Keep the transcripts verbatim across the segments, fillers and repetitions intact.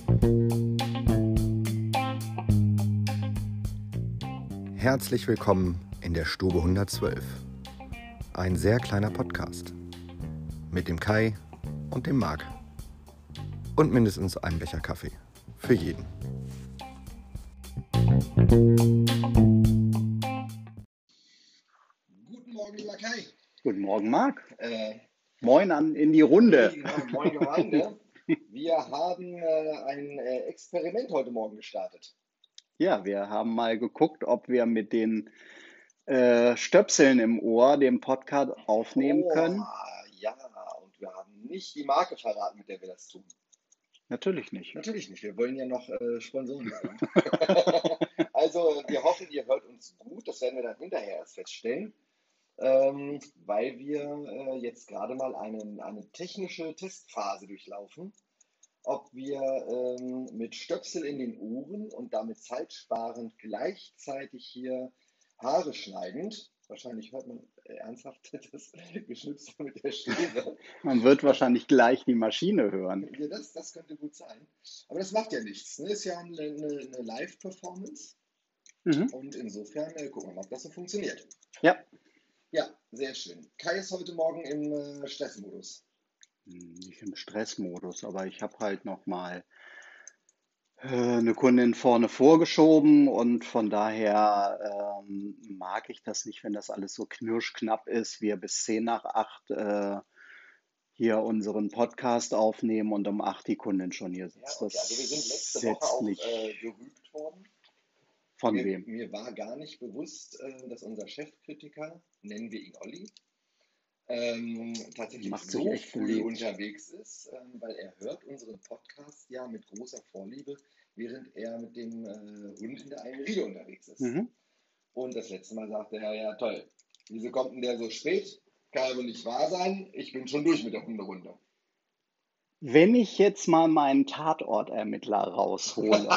Herzlich willkommen in der Stube hundertzwölf. Ein sehr kleiner Podcast. Mit dem Kai und dem Marc. Und mindestens einem Becher Kaffee. Für jeden. Guten Morgen, lieber Kai. Guten Morgen, Marc. Äh, Moin an in die Runde. genau, moin Gemeinde. Wir haben äh, ein äh, Experiment heute Morgen gestartet. Ja, wir haben mal geguckt, ob wir mit den äh, Stöpseln im Ohr den Podcast aufnehmen Oh, können. ja, und wir haben nicht die Marke verraten, mit der wir das tun. Natürlich nicht. Natürlich nicht, wir wollen ja noch äh, Sponsoren sein. Also, wir hoffen, ihr hört uns gut. Das werden wir dann hinterher erst feststellen, ähm, weil wir äh, jetzt gerade mal einen, eine technische Testphase durchlaufen, ob wir ähm, mit Stöpsel in den Ohren und damit zeitsparend gleichzeitig hier Haare schneidend, wahrscheinlich hört man äh, ernsthaft das Geschnipsel mit der Schere. Man wird wahrscheinlich gleich die Maschine hören. Ja, das, das könnte gut sein. Aber das macht ja nichts. Ne? Ist ja eine, eine, eine Live-Performance Mhm. und insofern äh, gucken wir mal, ob das so funktioniert. Ja. Ja, sehr schön. Kai ist heute Morgen im äh, Stressmodus. Nicht im Stressmodus, aber ich habe halt nochmal äh, eine Kundin vorne vorgeschoben und von daher ähm, mag ich das nicht, wenn das alles so knirschknapp ist, wir bis zehn nach acht äh, hier unseren Podcast aufnehmen und um acht die Kundin schon hier Ja, sitzt. okay. Das Also wir sind letzte Woche setzt auch nicht. äh, gerügt worden. Von Mir, wem? mir war gar nicht bewusst, äh, dass unser Chefkritiker, nennen wir ihn Olli, ähm, tatsächlich Macht sich so echt früh beliebt. unterwegs ist, ähm, weil er hört unseren Podcast ja mit großer Vorliebe, während er mit dem äh, Hund in der einen Riede unterwegs ist. Mhm. Und das letzte Mal sagte er, ja toll, wieso kommt denn der so spät? Kann aber nicht wahr sein, ich bin schon durch mit der Hunderunde. Wenn ich jetzt mal meinen Tatortermittler raushole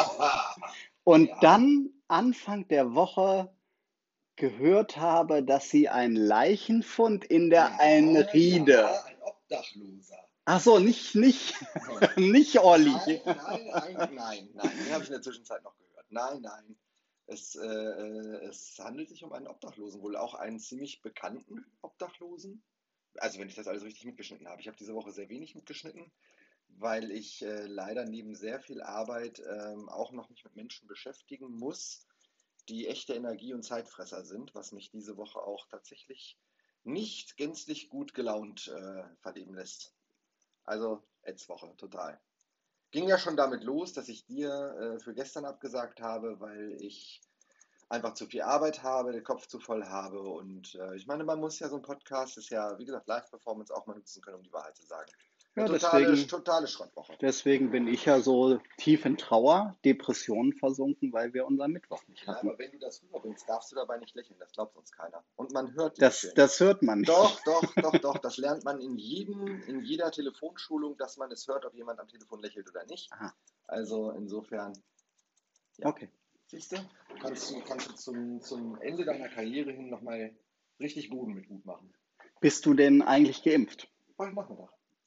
und Ja. dann Anfang der Woche gehört habe, dass sie einen Leichenfund in der Ja, Einriede. ja, ein Obdachloser. Ach so, nicht, nicht, nicht Olli. Nein, nein, nein, nein, nein, den habe ich in der Zwischenzeit noch gehört. Nein, nein, es, äh, es handelt sich um einen Obdachlosen, wohl auch einen ziemlich bekannten Obdachlosen. Also wenn ich das alles richtig mitgeschnitten habe. Ich habe diese Woche sehr wenig mitgeschnitten, weil ich äh, leider neben sehr viel Arbeit ähm, auch noch mich mit Menschen beschäftigen muss, die echte Energie- und Zeitfresser sind, was mich diese Woche auch tatsächlich nicht gänzlich gut gelaunt äh, verleben lässt. Also Ätzwoche, total. Ging ja schon damit los, dass ich dir äh, für gestern abgesagt habe, weil ich einfach zu viel Arbeit habe, den Kopf zu voll habe. Und äh, ich meine, man muss ja so ein Podcast, ist ja, wie gesagt, Live-Performance auch mal nutzen können, um die Wahrheit zu sagen. Ja, Eine totale, deswegen, totale Schrottwoche. deswegen bin ich ja so tief in Trauer, Depressionen versunken, weil wir unseren Mittwoch nicht Ja, hatten. aber wenn du das rüberbringst, darfst du dabei nicht lächeln. Das glaubt uns keiner. Und man hört die Das, Lächeln. das hört man nicht. Doch, doch, doch, doch. Das lernt man in jedem, in jeder Telefonschulung, dass man es hört, ob jemand am Telefon lächelt oder nicht. Aha. Also insofern, ja. Okay. Siehst du, kannst du, kannst du zum, zum Ende deiner Karriere hin nochmal richtig Boden mit gut machen. Bist du denn eigentlich geimpft? Heute Nachmittag.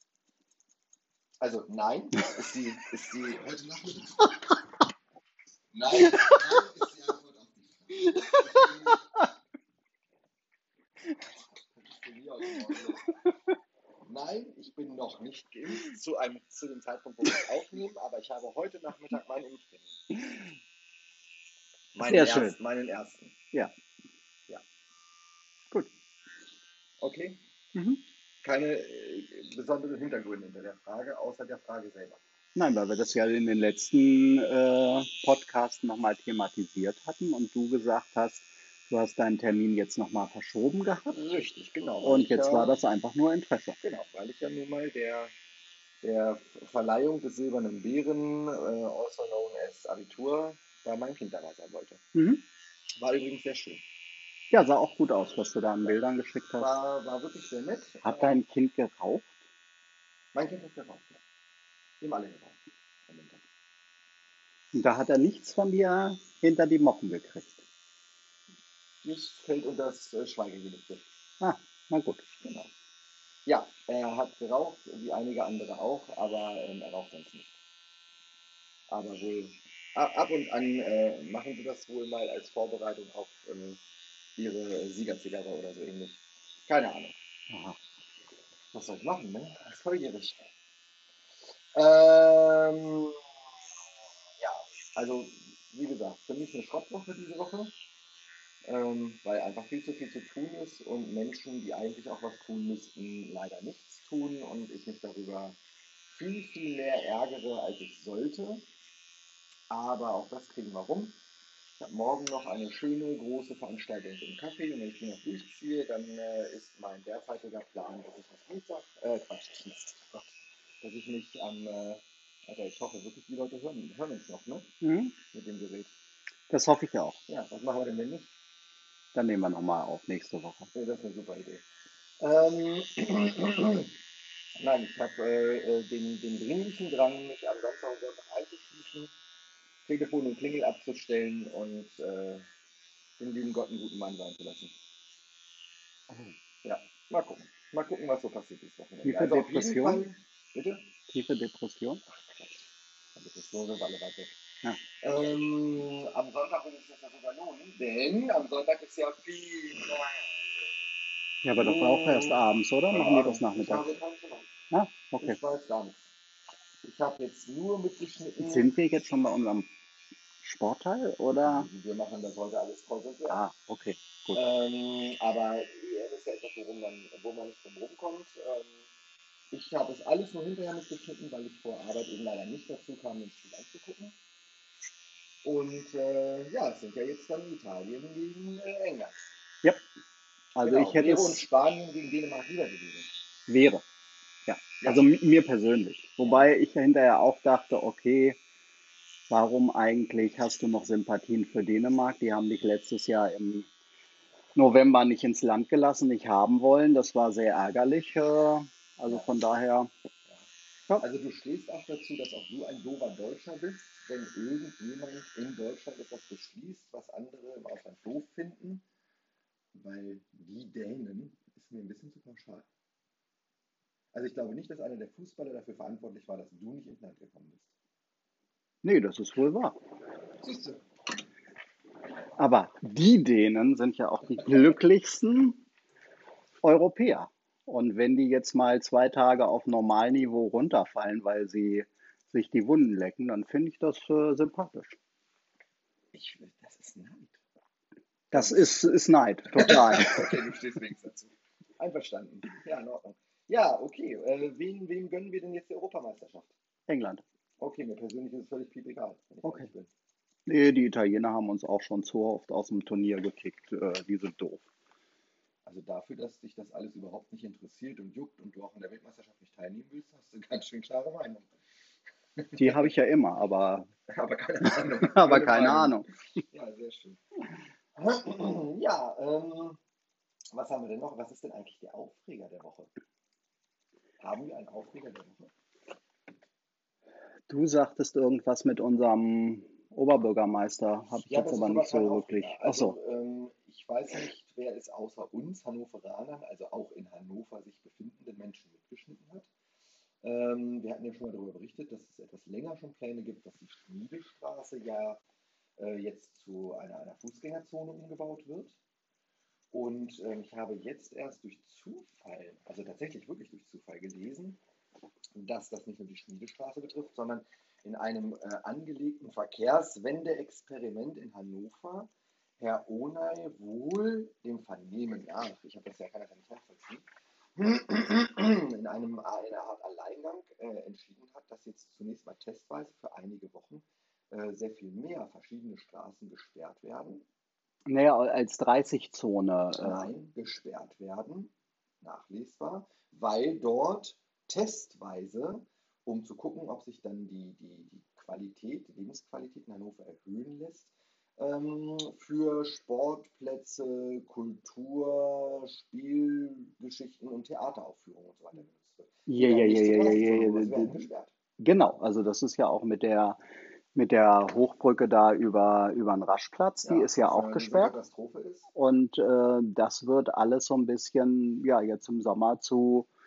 Also nein, ist die, ist die heute Nachmittag. Nein, nein, ist die Antwort auf die Frage. Nein, ich bin noch nicht geimpft zu, einem, zu dem Zeitpunkt, wo wir es aufnehmen, aber ich habe heute Nachmittag meinen Impftermin. Meinen, Sehr erst, schön. meinen ersten. Ja. Ja. Gut. Okay. Mhm. Keine äh, besonderen Hintergründe hinter der Frage, außer der Frage selber. Nein, weil wir das ja in den letzten äh, Podcasts nochmal thematisiert hatten und du gesagt hast, du hast deinen Termin jetzt nochmal verschoben gehabt. Richtig, genau. Und jetzt ja, war das einfach nur Interesse. Genau, weil ich ja nun mal der, der Verleihung des Silbernen Bären, äh, also known as Abitur, bei meinem Kind dabei sein wollte. Mhm. War übrigens sehr schön. Ja, sah auch gut aus, was du da an Bildern geschickt hast. War, war wirklich sehr nett. Hat dein Kind geraucht? Mein Kind hat geraucht. Ja. Wir haben alle geraucht. Am Montag. Und da hat er nichts von dir hinter die Moppen gekriegt. Dies fällt unter das äh, Schweigegelübde. Ah, na gut. Genau. Ja, er hat geraucht, wie einige andere auch, aber ähm, er raucht sonst nicht. Aber wohl ab, ab und an äh, machen sie das wohl mal als Vorbereitung auf äh, ihre Siegerzigarre oder so ähnlich. Keine Ahnung. Aha. Was soll ich machen, ne? Das ist neugierig. Ähm, ja, also wie gesagt, für mich eine Schrottwoche diese Woche, ähm, weil einfach viel zu viel zu tun ist und Menschen, die eigentlich auch was tun müssten, leider nichts tun und ich mich darüber viel, viel mehr ärgere, als ich sollte. Aber auch das kriegen wir rum. Ich habe morgen noch eine schöne große Veranstaltung im Café und wenn ich die noch durchziehe, dann äh, ist mein derzeitiger Plan, dass ich am Dienstag, äh, Quatsch, Dienstag, Gott, dass ich mich am, äh, Alter, ich hoffe wirklich, die Leute hören, hören uns noch, ne? Mhm. Mit dem Gerät. Das hoffe ich auch. Ja, was machen wir denn, wenn nicht? Dann nehmen wir nochmal auf nächste Woche. Ja, das ist eine super Idee. Ähm, Nein, ich habe äh, äh, den, den dringlichen Drang, mich am Samstag und Sonntag einzuschließen, Telefon und Klingel abzustellen und äh, den lieben Gott einen guten Mann sein zu lassen. Ja, mal gucken. Mal gucken, was so passiert ist Wochenende. Tiefe Also auf jeden Depression? Fall, bitte? Tiefe Depression? Ach Quatsch, das ist so, wir alle weit weg. Ja. Ähm, am Sonntag will ich das ja sogar lohnen, denn am Sonntag ist ja viel. Ja, aber doch auch erst Oh, abends, oder? keine Machen die das Ahnung, ich nachmittags? habe keine Ahnung. Ja, okay. Ich weiß gar nichts. Ich habe jetzt nur mitgeschnitten. Sind wir jetzt schon bei unserem Sportteil oder? Wir machen das heute alles konzentriert. Ah, okay, gut. Ähm, aber E M ist ja etwas, worum man, wo man nicht drum rumkommt. Ähm, ich habe es alles nur hinterher mitgeschnitten, weil ich vor Arbeit eben leider nicht dazu kam, den Spiel anzugucken. Und äh, ja, es sind ja jetzt dann Italien gegen äh, England. Ja, also Genau, ich hätte wäre und es, Spanien gegen Dänemark wieder gewesen. wäre, ja. Ja, Also mi- mir persönlich. ja. Wobei ich ja hinterher auch dachte, okay, warum eigentlich hast du noch Sympathien für Dänemark? Die haben dich letztes Jahr im November nicht ins Land gelassen, nicht haben wollen. Das war sehr ärgerlich. äh, Also Ja. von daher, ja, Also du stehst auch dazu, dass auch du ein doofer Deutscher bist, wenn irgendjemand in Deutschland etwas beschließt, was andere im Ausland doof finden, weil die Dänen ist mir ein bisschen zu pauschal. Also ich glaube nicht, dass einer der Fußballer dafür verantwortlich war, dass du nicht ins Land gekommen bist. nee, das ist wohl wahr. Siehst du? Aber die Dänen sind ja auch die glücklichsten Europäer. Und wenn die jetzt mal zwei Tage auf Normalniveau runterfallen, weil sie sich die Wunden lecken, dann finde ich das äh, sympathisch. Ich, das ist Neid. Das ist, ist Neid, total. Okay, du stehst wenigstens dazu. Einverstanden. Ja, in Ordnung. Ja, okay. Äh, wen, wem gönnen wir denn jetzt die Europameisterschaft? England. Okay, mir persönlich ist es völlig piep egal, wenn ich Okay. ehrlich bin. Nee, die Italiener haben uns auch schon zu oft aus dem Turnier gekickt. Äh, die sind doof. Also dafür, dass dich das alles überhaupt nicht interessiert und juckt und du auch in der Weltmeisterschaft nicht teilnehmen willst, hast du ganz schön klare Meinung. Die habe ich ja immer, aber, Aber keine Ahnung. aber Keine keine Meinung. Ahnung. Ja, sehr schön. Ja, ähm, was haben wir denn noch? Was ist denn eigentlich der Aufreger der Woche? Haben wir einen Aufreger der Woche? Du sagtest irgendwas mit unserem Oberbürgermeister, habe ich Ja, jetzt das ist aber aber nicht kein so wirklich. Aufreger. Ach so, Also ähm, ich weiß nicht, wer es außer uns Hannoveranern, also auch in Hannover sich befindenden Menschen mitgeschnitten hat. Ähm, wir hatten ja schon mal darüber berichtet, dass es etwas länger schon Pläne gibt, dass die Schmiedestraße ja äh, jetzt zu einer, einer Fußgängerzone umgebaut wird. Und ähm, ich habe jetzt erst durch Zufall, also tatsächlich wirklich durch Zufall gelesen, dass das nicht nur die Schmiedestraße betrifft, sondern in einem äh, angelegten Verkehrswende-Experiment in Hannover Herr Onay wohl dem Vernehmen nach, ich habe das ja, kann das ja nicht nachvollziehen, in einem äh, in einer Art Alleingang äh, entschieden hat, dass jetzt zunächst mal testweise für einige Wochen äh, sehr viel mehr verschiedene Straßen gesperrt werden. naja, als dreißig-Zone. Äh, Nein, gesperrt werden, nachlesbar, weil dort testweise, um zu gucken, ob sich dann die, die, die Qualität, die Lebensqualität in Hannover erhöhen lässt, ähm, für Sportplätze, Kultur, Spielgeschichten und Theateraufführungen und so weiter genutzt wird. ja, Die ja, werden ja, nicht zur ja, ja, ja, dreißig-Zone, ja, aber sie werden ja. gesperrt. Genau, also das ist ja auch mit der, mit der Hochbrücke da über, über den Raschplatz, die Ja, ist ja was auch eine gesperrt. Katastrophe ist. Und äh, das wird alles so ein bisschen, ja, jetzt im Sommer zu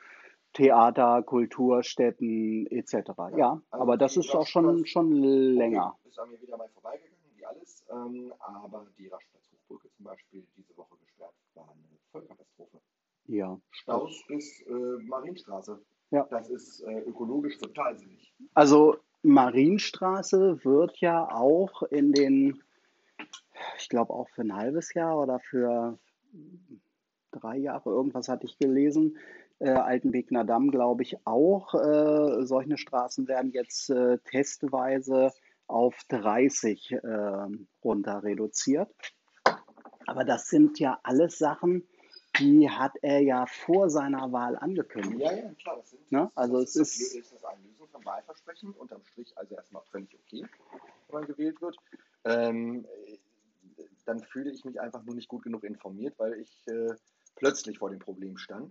Theater, Kulturstätten et cetera. Ja, Ja, also aber das die ist auch schon, Raschplatz, schon okay, länger. ist an mir wieder mal vorbeigegangen, wie alles, ähm, aber die Raschplatz-Hochbrücke zum Beispiel diese Woche gesperrt, war eine Vollkatastrophe. Ja, das, Staus bis äh, Marienstraße. ja. Das ist äh, ökologisch total sinnig. Also Marienstraße wird ja auch in den, ich glaube auch für ein halbes Jahr oder für drei Jahre, irgendwas hatte ich gelesen, äh, Altenwegner Damm, glaube ich auch. Äh, solche Straßen werden jetzt äh, testweise auf dreißig äh, runter reduziert. Aber das sind ja alles Sachen, die hat er ja vor seiner Wahl angekündigt. Ja, ja, klar, das, sind, Ne? das, Also das, es ist, das ist, ist das eine Lösung vom Wahlversprechen, unterm Strich also erstmal völlig okay, wenn man gewählt wird. Ähm, äh, dann fühle ich mich einfach nur nicht gut genug informiert, weil ich äh, plötzlich vor dem Problem stand,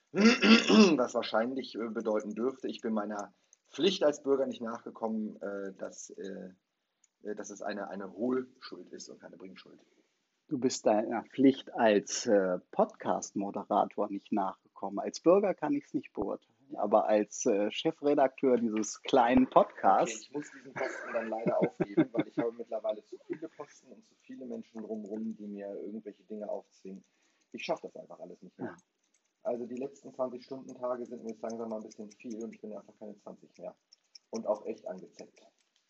was wahrscheinlich äh, bedeuten dürfte, ich bin meiner Pflicht als Bürger nicht nachgekommen, äh, dass, äh, äh, dass es eine, eine Hohlschuld ist und keine Bringschuld. du bist deiner Pflicht als äh, Podcast-Moderator nicht nachgekommen. Als Bürger kann ich es nicht beurteilen, aber als äh, Chefredakteur dieses kleinen Okay, Podcasts, ich muss diesen Posten dann leider aufgeben, weil ich habe mittlerweile zu viele Posten und zu viele Menschen drumherum, die mir irgendwelche Dinge aufzwingen. Ich schaffe das einfach alles nicht mehr. ja, Also die letzten zwanzig-Stunden-Tage sind mir jetzt langsam mal ein bisschen viel und ich bin einfach keine zwanzig mehr. Und auch echt angezeckt.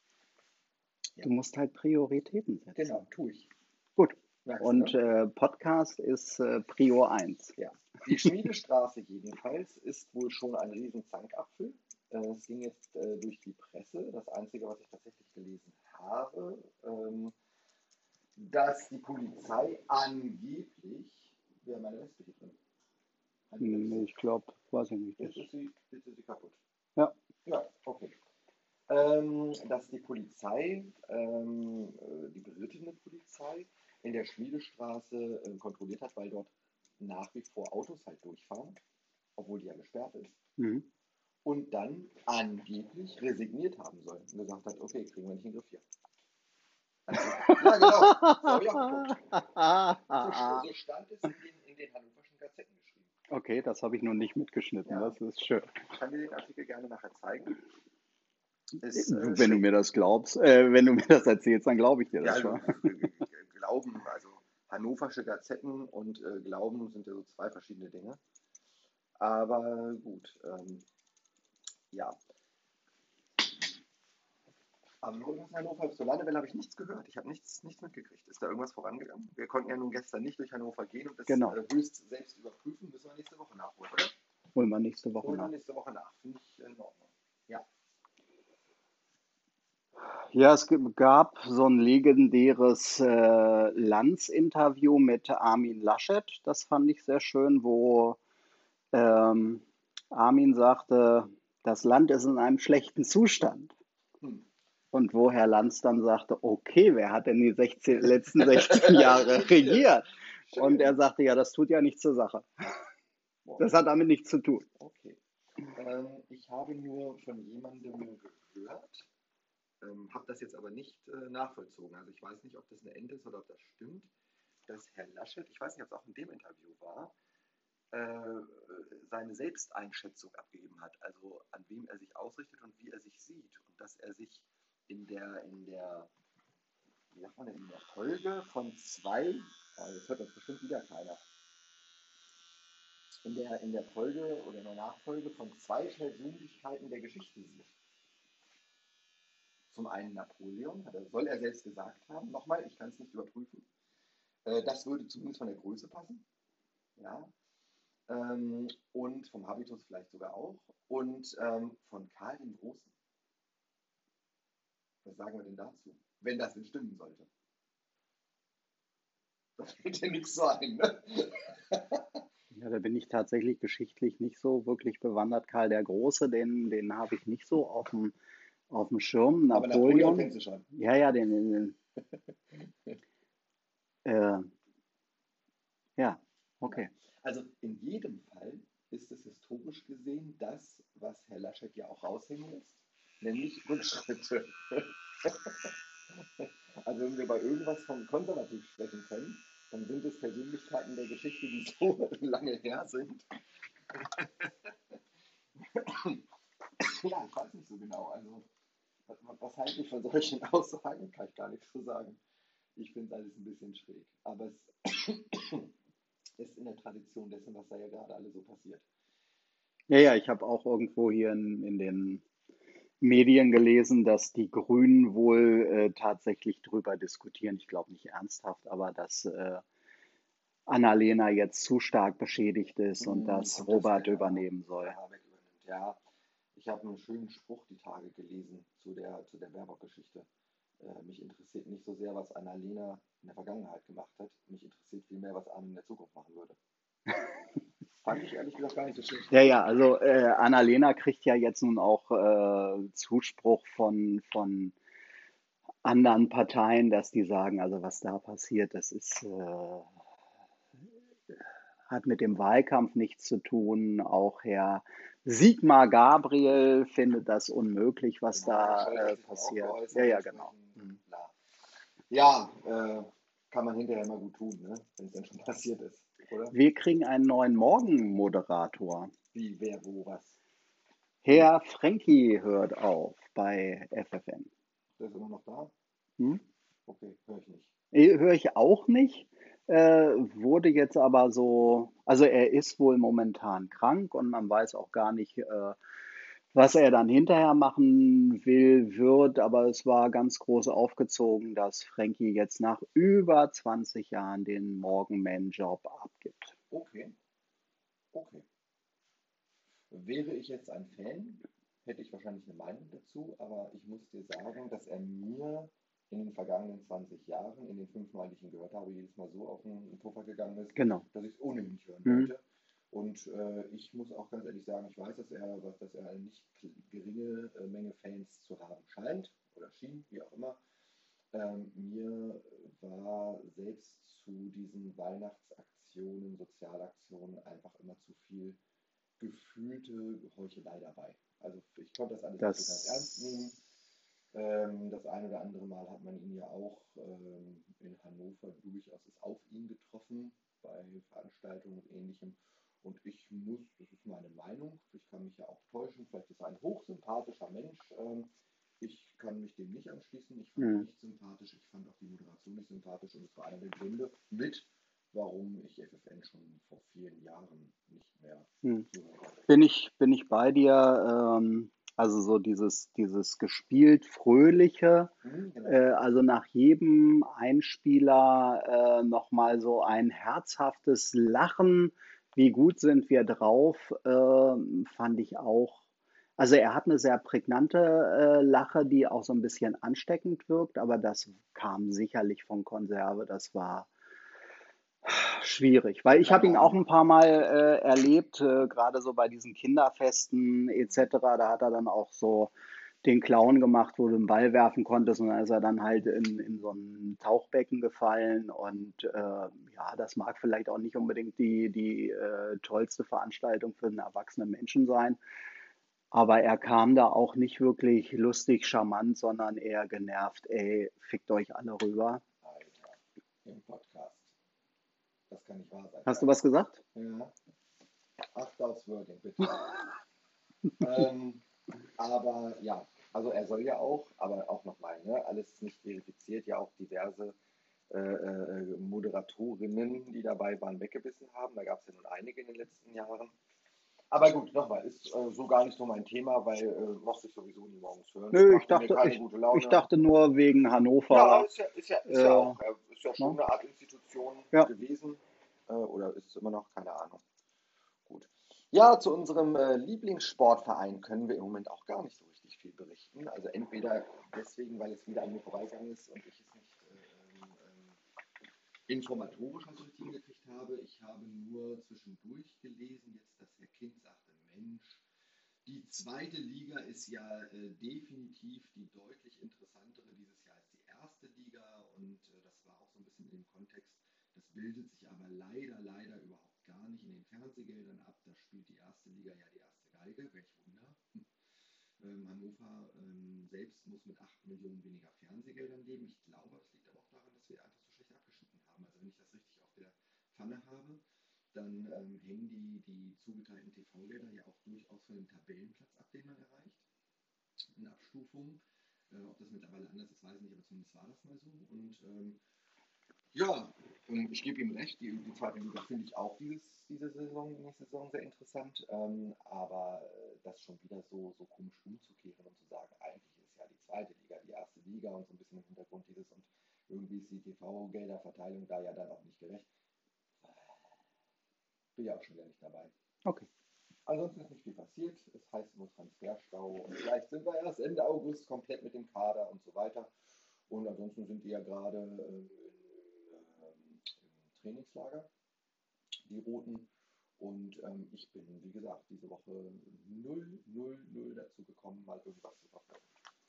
Ja, du musst halt Prioritäten setzen. genau, tue ich. Gut. Merkst du, Und ne? äh, Podcast ist äh, Prio eins. Ja. Die Schmiedestraße jedenfalls ist wohl schon ein riesen Zankapfel. Äh, Es ging jetzt äh, durch die Presse. Das Einzige, was ich tatsächlich gelesen habe, ähm, dass die Polizei angeblich, wer meine Weste hier drin? Eine Hm, Weste. Ich glaube, weiß ich nicht. Das, Jetzt ist sie, jetzt ist sie kaputt. ja, Ja, okay. Ähm, dass die Polizei, ähm, äh, die berittene Polizei, in der Schmiedestraße äh, kontrolliert hat, weil dort nach wie vor Autos halt durchfahren, obwohl die ja gesperrt ist. mhm. Und dann angeblich resigniert haben soll und gesagt hat, okay, kriegen wir nicht in den Griff hier. Also, ja, genau. So habe ich auch geguckt. So, so stand es in den, in den hannoverschen Gazetten geschrieben. Okay, das habe ich noch nicht mitgeschnitten. Ja. Das ist schön. Ich kann dir den Artikel gerne nachher zeigen. Ist, Du, äh, wenn du schön. mir das glaubst, äh, wenn du mir das erzählst, dann glaube ich dir Ja, das also, schon. äh, Glauben, also hannoversche Gazetten und äh, Glauben sind ja so zwei verschiedene Dinge. Aber gut, ähm, ja. Aber noch irgendwas in Hannover zur Landewelle habe ich nichts gehört. Ich habe nichts, nichts mitgekriegt. Ist da irgendwas vorangegangen? Wir konnten ja nun gestern nicht durch Hannover gehen und das Genau. äh, höchst selbst überprüfen. Müssen wir nächste Woche nachholen, oder? Holen wir nächste Woche Holen wir nach. nächste Woche nach. Finde ich in Ordnung. Ja. Ja, es g- gab so ein legendäres äh, Lanz-Interview mit Armin Laschet. Das fand ich sehr schön, wo ähm, Armin sagte, das Land ist in einem schlechten Zustand. Hm. Und wo Herr Lanz dann sagte, okay, wer hat denn die sechzehn, letzten sechzehn Jahre regiert? Und er sagte, ja, das tut ja nichts zur Sache. Boah, Das hat damit nichts zu tun. okay. Ähm, ich habe nur von jemandem gehört, ähm, habe das jetzt aber nicht äh, nachvollzogen. Also ich weiß nicht, ob das eine Ente ist oder ob das stimmt, dass Herr Laschet, ich weiß nicht, ob es auch in dem Interview war, äh, seine Selbsteinschätzung abgegeben hat, also an wem er sich ausrichtet und wie er sich sieht. Und dass er sich in der, in der, wie sagt man denn, in der Folge von zwei, oh, jetzt hört das bestimmt wieder keiner, in der, in der Folge oder in der Nachfolge von zwei Persönlichkeiten der Geschichte sieht. Zum einen Napoleon, hat er, soll er selbst gesagt haben, nochmal, ich kann es nicht überprüfen, äh, das würde zumindest von der Größe passen, ja, ähm, und vom Habitus vielleicht sogar auch, und ähm, von Karl dem Großen. Was sagen wir denn dazu? Wenn das denn stimmen sollte. Das fällt dir nichts so ein, ne? Ja, da bin ich tatsächlich geschichtlich nicht so wirklich bewandert. Karl der Große, den, den habe ich nicht so auf dem, auf dem Schirm. Aber Napoleon Napoleon, kennst du schon. ja, ja, den, den, den äh, ja, okay. Also in jedem Fall ist es historisch gesehen das, was Herr Laschet ja auch raushängen lässt, nämlich Rückschritte. Also wenn wir bei irgendwas von konservativ sprechen können, dann sind es Persönlichkeiten der Geschichte, die so lange her sind, Ja, ich weiß nicht so genau. Also, was, was halte ich von solchen Aussagen? Kann ich gar nichts zu sagen. Ich finde es alles ein bisschen schräg. Aber es ist in der Tradition dessen, was da ja gerade alle so passiert. Ja, ja, ich habe auch irgendwo hier in, in den Medien gelesen, dass die Grünen wohl äh, tatsächlich drüber diskutieren. Ich glaube nicht ernsthaft, aber dass äh, Annalena jetzt zu stark beschädigt ist und Hm, dass und dass Robert der, übernehmen der soll. Habeck übernimmt. Ja, ich habe einen schönen Spruch die Tage gelesen zu der, zu der Baerbock-Geschichte. Äh, mich interessiert nicht so sehr, was Annalena in der Vergangenheit gemacht hat. Mich interessiert vielmehr, was Armin in der Zukunft machen würde. Fand ich ehrlich gesagt gar nicht so schlecht. Ja, ja, also äh, Annalena kriegt ja jetzt nun auch äh, Zuspruch von, von anderen Parteien, dass die sagen, also was da passiert, das ist, äh, hat mit dem Wahlkampf nichts zu tun. Auch Herr Sigmar Gabriel findet das unmöglich, was Genau, Herr da Scholz hat äh, sich dann auch passiert. Ja, geäußert ja, genau. entsprechend Hm. und bla. Ja, äh, kann man hinterher mal gut tun, ne? Wenn es dann schon passiert ist, oder? Wir kriegen einen neuen Morgenmoderator. Wie, wer, wo, was. Herr Frankie hört auf bei F F N. Der ist immer noch da? Hm? Okay, höre ich nicht. Höre ich auch nicht. Äh, wurde jetzt aber so, also er ist wohl momentan krank und man weiß auch gar nicht, äh, was er dann hinterher machen will, wird, aber es war ganz groß aufgezogen, dass Frankie jetzt nach über zwanzig Jahren den Morgenman-Job abgibt. Okay, okay. Wäre ich jetzt ein Fan, hätte ich wahrscheinlich eine Meinung dazu, aber ich muss dir sagen, dass er mir in den vergangenen zwanzig Jahren, in den fünf Mal, die ich ihn gehört habe, jedes Mal so auf den Puffer gegangen ist, Genau. dass ich es ohnehin nicht hören Hm. wollte. Und äh, ich muss auch ganz ehrlich sagen, ich weiß, dass er, dass er eine nicht geringe äh, Menge Fans zu haben scheint oder schien, wie auch immer. Ähm, mir war selbst zu diesen Weihnachtsaktionen, Sozialaktionen einfach immer zu viel gefühlte Heuchelei dabei. Also ich konnte das alles nicht so ganz ernst nehmen. Das, Ähm, das ein oder andere Mal hat man ihn ja auch ähm, in Hannover durchaus ist auf ihn getroffen, bei Veranstaltungen und ähnlichem. Und ich muss, das ist meine Meinung, ich kann mich ja auch täuschen, vielleicht ist er ein hochsympathischer Mensch. Ähm, ich kann mich dem nicht anschließen. Ich fand ihn hm. nicht sympathisch, ich fand auch die Moderation nicht sympathisch und es war einer der Gründe mit, warum ich F F N schon vor vielen Jahren nicht mehr Hm. zuhören konnte. Bin ich, bin ich bei dir. Ähm, also so dieses, dieses gespielt Fröhliche, Hm, genau. äh, also nach jedem Einspieler äh, nochmal so ein herzhaftes Lachen, wie gut sind wir drauf, äh, fand ich auch. Also er hat eine sehr prägnante äh, Lache, die auch so ein bisschen ansteckend wirkt, aber das kam sicherlich von Konserve. Das war schwierig, weil ich habe ihn auch Kann ein paar Mal äh, erlebt, äh, gerade so bei diesen Kinderfesten et cetera. Da hat er dann auch so den Clown gemacht, wo du einen Ball werfen konntest und dann ist er dann halt in, in so ein Tauchbecken gefallen und äh, ja, das mag vielleicht auch nicht unbedingt die, die äh, tollste Veranstaltung für einen erwachsenen Menschen sein, aber er kam da auch nicht wirklich lustig, charmant, sondern eher genervt, ey, fickt euch alle rüber. Alter, im Podcast. Das kann nicht wahr sein. Hast du was gesagt? Ja, achte aufs Wording, bitte. ähm, aber ja, also er soll ja auch, aber auch nochmal, ne, alles nicht verifiziert, ja auch diverse äh, äh, Moderatorinnen, die dabei waren, weggebissen haben. Da gab es ja nun einige in den letzten Jahren. Aber gut, nochmal, ist äh, so gar nicht so mein Thema, weil äh, mochte ich sowieso nie morgens hören. Nö, ich Machte mir dachte, keine ich, gute ich Laune. dachte nur wegen Ja, Hannover. ist ja, ist ja, ist ja Äh, auch, äh, ist ja schon ne? eine Art Institution Ja. gewesen. Äh, oder ist es immer noch? Keine Ahnung. Gut. Ja, zu unserem äh, Lieblingssportverein können wir im Moment auch gar nicht so richtig viel berichten. Also entweder deswegen, weil es wieder an mir vorbeigegangen ist und ich es nicht äh, ähm, ähm, informatorisch also richtig hingekriegt habe. Ich habe nur zwischendurch gelesen, jetzt, dass Herr Kind sagte, Mensch, die zweite Liga ist ja äh, definitiv die deutlich interessantere dieses Jahr als die erste Liga und äh, das war auch so ein bisschen im Kontext. Das bildet sich aber leider, leider überhaupt gar nicht in den Fernsehgeldern ab. Da spielt die erste Liga ja die erste Geige, welch Wunder. Ähm, Hannover ähm, selbst muss mit acht Millionen weniger Fernsehgeldern leben. Ich glaube, das liegt aber auch daran, dass wir einfach so schlecht abgeschnitten haben. Also wenn ich das richtig auf der Pfanne habe. dann ähm, hängen die, die zugeteilten T V-Gelder ja auch durchaus von dem Tabellenplatz ab, den man erreicht, in Abstufungen. Äh, ob das mittlerweile anders ist, weiß ich nicht, aber zumindest war das mal so. Und ähm, ja, ähm, ich gebe ihm recht, die, die zweite Liga finde ich auch dieses, diese Saison, nächste Saison sehr interessant, ähm, aber äh, das schon wieder so, so komisch umzukehren und zu sagen, eigentlich ist ja die zweite Liga die erste Liga und so ein bisschen im Hintergrund dieses und irgendwie ist die T V-Gelderverteilung da ja dann auch nicht gerecht. Bin ja auch schon wieder nicht dabei. Okay. Ansonsten ist nicht viel passiert. Es heißt nur Transferstau und vielleicht sind wir erst Ende August komplett mit dem Kader und so weiter. Und ansonsten sind die ja gerade äh, in, ähm, im Trainingslager, die Roten. Und ähm, ich bin, wie gesagt, diese Woche null, null, null dazu gekommen, mal irgendwas zu verfolgen.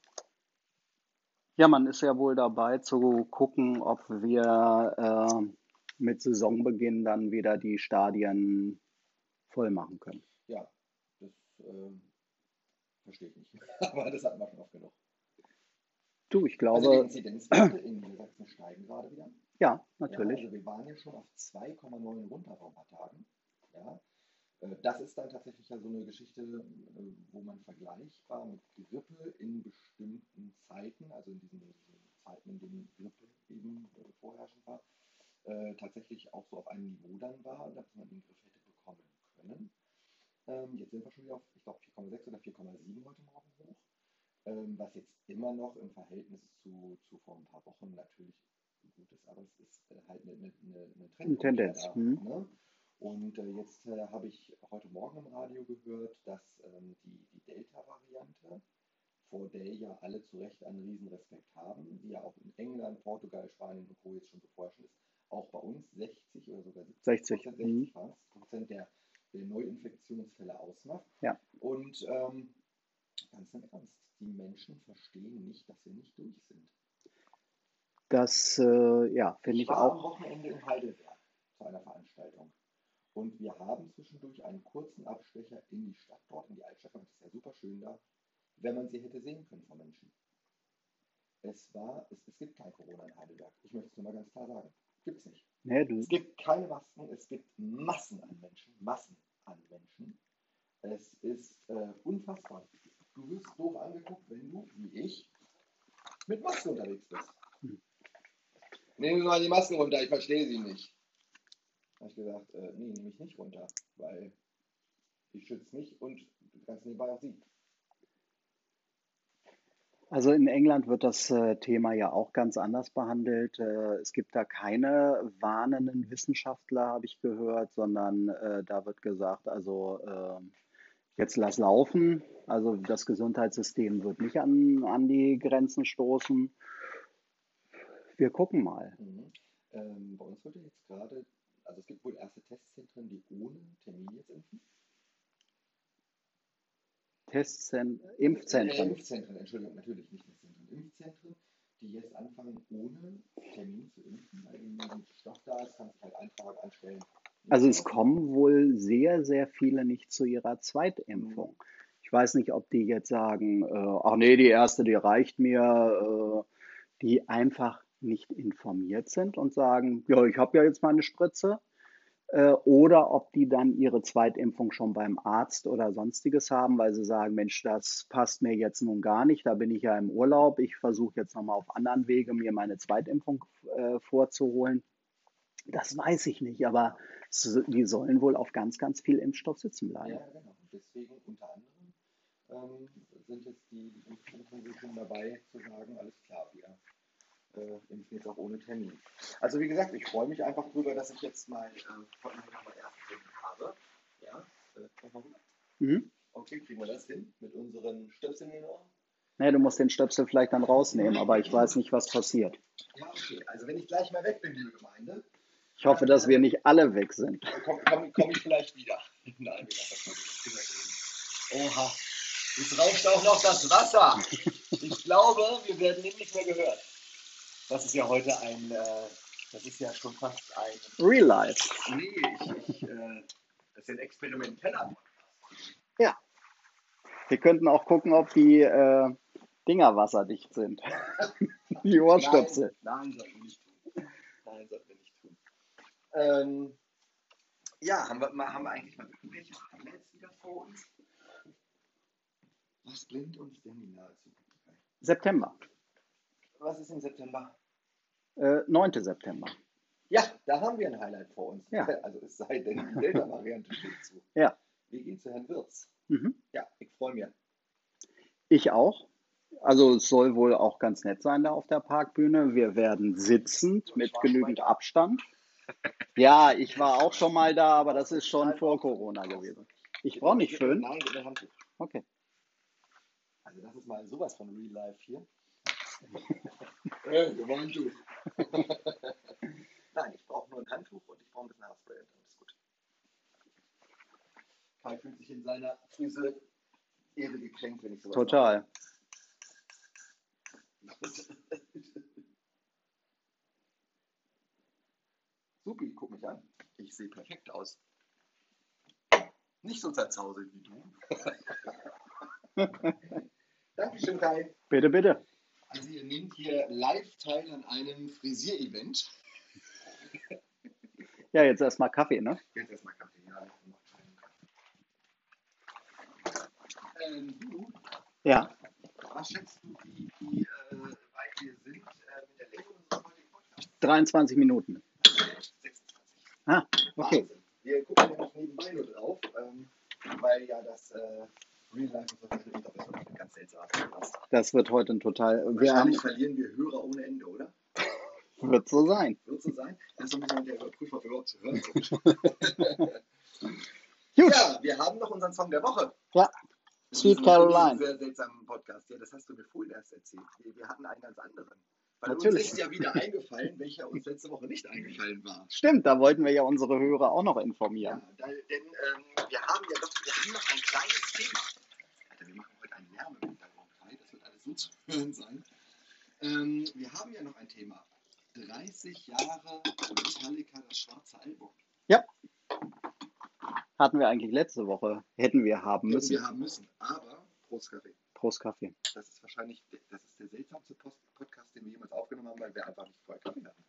Ja, man ist ja wohl dabei zu gucken, ob wir äh, mit Saisonbeginn dann wieder die Stadien voll machen können. Ja, das äh, verstehe ich nicht. Aber das hatten wir schon oft genug. Du, ich Also die glaube, Inzidenzwerte in Niedersachsen steigen gerade wieder. ja, Ja, natürlich. also wir waren ja schon auf zwei Komma neun runter vor ein paar Tagen. Ja, äh, das ist dann tatsächlich ja so eine Geschichte, äh, wo man vergleichbar mit Grippe in bestimmten Zeiten, also in diesen, diesen Zeiten, in denen Grippe eben äh, vorherrschend war, äh, tatsächlich auch so auf einem Niveau dann war, dass man den Griff hätte bekommen können. Ähm, jetzt sind wir schon wieder auf, ich glaube, vier Komma sechs oder vier Komma sieben heute Morgen hoch, ähm, was jetzt immer noch im Verhältnis zu, zu vor ein paar Wochen natürlich gut ist, aber es ist äh, halt eine, eine, eine Eine Trendumkehr Tendenz. da. Hm. Ne? Und äh, jetzt äh, habe ich heute Morgen im Radio gehört, dass ähm, die, die Delta-Variante, vor der ja alle zu Recht einen riesen Respekt haben, die ja auch in England, Portugal, Spanien und Co. jetzt schon bevorherrschend ist, auch bei uns sechzig oder sogar siebzig sechzig. Prozent, Hm. sechzig war es, Prozent der, der Neuinfektionsfälle ausmacht. Ja. Und ähm, ganz im Ernst, die Menschen verstehen nicht, dass wir nicht durch sind. Das, äh, ja, finde Ich ich war am auch. Wochenende in Heidelberg zu einer Veranstaltung. Und wir haben zwischendurch einen kurzen Abstecher in die Stadt dort, in die Altstadt. Und es ist ja super schön da, wenn man sie hätte sehen können von Menschen. Es war, es, es gibt kein Corona in Heidelberg. Ich möchte es nur mal ganz klar sagen. Gibt es nicht. Ne, du, Es gibt keine Masken, es gibt Massen an Menschen, Massen an Menschen. Es ist äh, unfassbar. Du wirst doof angeguckt, wenn du, wie ich, mit Maske unterwegs bist. Hm. Nehmen Sie mal die Maske runter, ich verstehe Sie nicht. Da habe ich gesagt, äh, nee, nehme ich nicht runter, weil ich schütze mich und ganz nebenbei auch Sie. Also in England wird das äh, Thema ja auch ganz anders behandelt. Äh, es gibt da keine warnenden Wissenschaftler, habe ich gehört, sondern äh, da wird gesagt, also äh, jetzt lass laufen. Also das Gesundheitssystem wird nicht an, an die Grenzen stoßen. Wir gucken mal. Mhm. Ähm, bei uns wird ja jetzt gerade, also es gibt wohl erste Testzentren, die ohne Termin jetzt impfen. Testzentren, Äh, Impfzentren. Impfzentren, Entschuldigung, natürlich nicht Testzentren, Impfzentren, die jetzt anfangen ohne Termin zu impfen, weil genügend Stoff da ist, kannst du halt eintragen, anstellen. Also Ja. es kommen wohl sehr, sehr viele nicht zu ihrer Zweitimpfung. Mhm. Ich weiß nicht, ob die jetzt sagen, äh, ach nee, die erste, die reicht mir, äh, die einfach nicht informiert sind und sagen, ja, ich habe ja jetzt meine Spritze. Äh, oder ob die dann ihre Zweitimpfung schon beim Arzt oder sonstiges haben, weil sie sagen, Mensch, das passt mir jetzt nun gar nicht, da bin ich ja im Urlaub, ich versuche jetzt nochmal auf anderen Wege mir meine Zweitimpfung äh, vorzuholen. Das weiß ich nicht, aber s- die sollen wohl auf ganz, ganz viel Impfstoff sitzen bleiben. Ja, genau. Und deswegen unter anderem ähm, sind jetzt die, die Impfzentren so schon dabei zu sagen, alles klar, wir äh, impfen jetzt auch ohne Termin. Also wie gesagt, ich freue mich einfach drüber, dass ich jetzt mal äh, heute noch mal ersten Termin habe. Ja, äh, mach mal rüber. Mhm. Okay, kriegen wir das hin mit unseren Stöpseln in den Ohren? Naja, du musst den Stöpsel vielleicht dann rausnehmen, aber ich weiß nicht, was passiert. Ja, okay. Also wenn ich gleich mal weg bin, liebe Gemeinde, Ich hoffe, dass wir nicht alle weg sind. komme komm, komm ich vielleicht wieder. Nein, wir lassen das mal so. Das kriegen wir hin. Oha, jetzt rauscht auch noch das Wasser. Ich glaube, wir werden ihn nicht mehr gehört. Das ist ja heute ein, äh, das ist ja schon fast ein, Real life. nee, ich, ich, äh, das ist ein experimenteller Podcast. Ja. Wir könnten auch gucken, ob die äh, Dinger wasserdicht sind. Die Ohrstöpsel. Nein, nein, sollten wir nicht tun. Nein, sollten wir nicht tun. Ähm, Ja, haben wir, mal, haben wir eigentlich mal irgendwelche Highlights wieder vor uns? Was bringt uns denn die nahe Zukunft? September, Was ist im September? äh, neunten September. Ja, da haben wir ein Highlight vor uns. Ja. Also es sei denn, die Delta-Variante steht zu. Ja. Wir gehen zu Herrn Wirz. Mhm. Ja, ich freue mich. Ich auch. Also es soll wohl auch ganz nett sein da auf der Parkbühne. Wir werden sitzend mit genügend Abstand. Ja, ich war auch schon mal da, aber das ist schon vor Corona gewesen. Ich brauche nicht Föhn. Nein, mit dem Handtuch. Okay. Also das ist mal sowas von Real Life hier. Äh, Handtuch. Nein, ich brauche nur ein Handtuch und ich brauche ein bisschen Haarspray. Dann ist gut. Kai fühlt sich in seiner Friseur Ehre gekränkt, wenn ich sowas Total. mache. Supi, guck mich an. Ich sehe perfekt aus. Nicht so zerzauselt wie du. Dankeschön, Kai. Bitte, bitte. Also ihr nehmt hier live teil an einem Frisier-Event. Ja, jetzt erstmal Kaffee, ne? Jetzt erstmal Kaffee. Ja, ähm, du, Ja, was schätzt du, wie, wie äh, weit wir sind äh, mit der Länge unseres heutigen Podcasts? dreiundzwanzig Minuten. sechsundzwanzig. Ah, okay. Wahnsinn. Wir gucken nämlich nebenbei nur drauf, ähm, weil ja das äh, Real Life und so weiter, ich glaube, das wird ganz seltsam. Das wird heute ein total. Wir haben, Wahrscheinlich verlieren wir Hörer ohne Ende, oder? wird so sein. Wird so sein? Das ist so ein bisschen der Überprüfer, ob wir überhaupt zu hören sind. Gut. Ja, wir haben noch unseren Song der Woche. Ja, In Sweet diesem- Caroline. in diesem sehr seltsamen Podcast. Ja, das hast du mir vorhin erst erzählt. Wir, wir hatten einen ganz anderen. Weil Natürlich. uns ist ja wieder eingefallen, welcher uns letzte Woche nicht eingefallen war. Stimmt, da wollten wir ja unsere Hörer auch noch Ja, informieren. da, denn ähm, wir haben ja doch, wir haben noch ein kleines Thema. Alter, wir machen heute einen Lärm im Hintergrund frei. Das wird alles so zu hören sein. Ähm, wir haben ja noch ein Thema. dreißig Jahre Metallica, das schwarze Album. Ja. Hatten wir eigentlich letzte Woche. Hätten wir haben Hätten müssen. wir haben müssen. Aber, Prost Kaffee. Prost Kaffee. Das ist wahrscheinlich das ist der seltsamste Post Podcast, den wir jemals aufgenommen haben, weil wir einfach nicht vorher Kaffee hatten.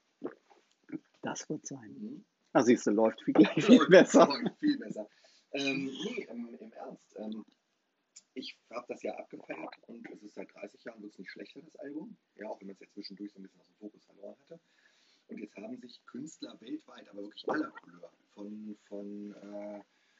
Das wird sein. Mhm. Ah, siehst du, läuft viel, viel besser. Läuft viel besser. Ähm, nee, im, im Ernst. Ähm, ich habe das ja abgefeiert und es ist seit dreißig Jahren wird es nicht schlechter, das Album. Ja, auch wenn man es ja zwischendurch so ein bisschen aus dem Fokus verloren hatte. Und jetzt haben sich Künstler weltweit, aber wirklich aller Couleur, von, von äh,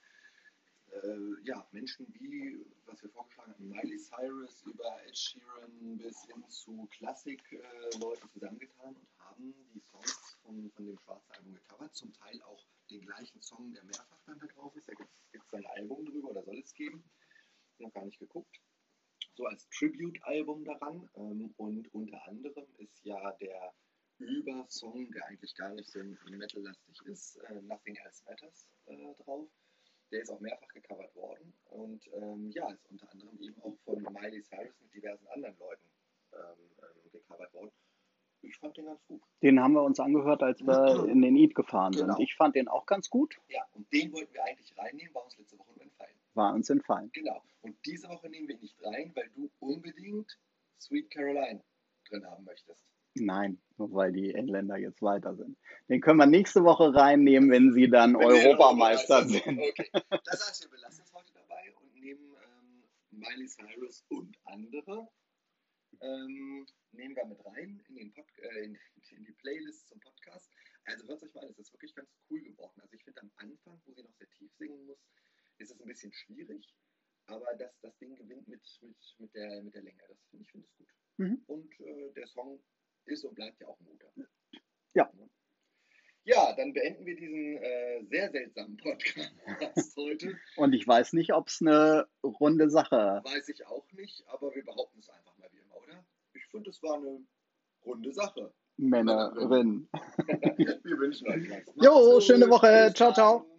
äh, ja, Menschen wie, was wir vorgeschlagen haben, Miley Cyrus über Ed Sheeran bis hin zu Klassik-Leuten zusammengetan und haben die Songs von, von dem schwarzen Album gecovert. Zum Teil auch den gleichen Song, der mehrfach dann da drauf ist. Da gibt es ein Album drüber oder soll es geben. Noch gar nicht geguckt. So als Tribute-Album daran. Ähm, und unter anderem ist ja der Übersong, der eigentlich gar nicht so metal-lastig ist, äh, Nothing Else Matters äh, drauf. Der ist auch mehrfach gecovert worden und ähm, ja, ist unter anderem eben auch von Miley Cyrus mit diversen anderen Leuten ähm, ähm, gecovert worden. Ich fand den ganz gut. Den haben wir uns angehört, als wir in den Eid gefahren sind. Genau. Ich fand den auch ganz gut. Ja, und den wollten wir eigentlich reinnehmen, war uns letzte Woche nur entfallen. War uns entfallen. Genau. Und diese Woche nehmen wir ihn nicht rein, weil du unbedingt Sweet Caroline drin haben möchtest. Nein, nur weil die Engländer jetzt weiter sind. Den können wir nächste Woche reinnehmen, wenn sie dann Wenn wir Europameister Europameister sind. Okay. Das heißt, wir belassen es heute dabei und nehmen ähm, Miley Cyrus und andere. Ähm, nehmen wir mit rein in, den Pod äh, in, in die Playlist zum Podcast. Also hört euch mal an, es ist wirklich ganz cool geworden. Also ich finde am Anfang, wo sie noch sehr tief singen muss, ist es ein bisschen schwierig. Aber das, das Ding gewinnt mit, mit, mit, der, mit der Länge. Das finde ich, finde ich gut. Mhm. Und äh, der Song ist und bleibt ja auch ein guter. Ja. Ja, dann beenden wir diesen äh, sehr seltsamen Podcast heute. Und ich weiß nicht, ob es eine runde Sache ist. Weiß ich auch nicht, aber wir behaupten es einfach mal wie immer, oder? Ich finde, es war eine runde Sache. Männerin. Wir wünschen euch was. Macht's Jo, gut. schöne Woche. Bis Ciao, ciao. dann.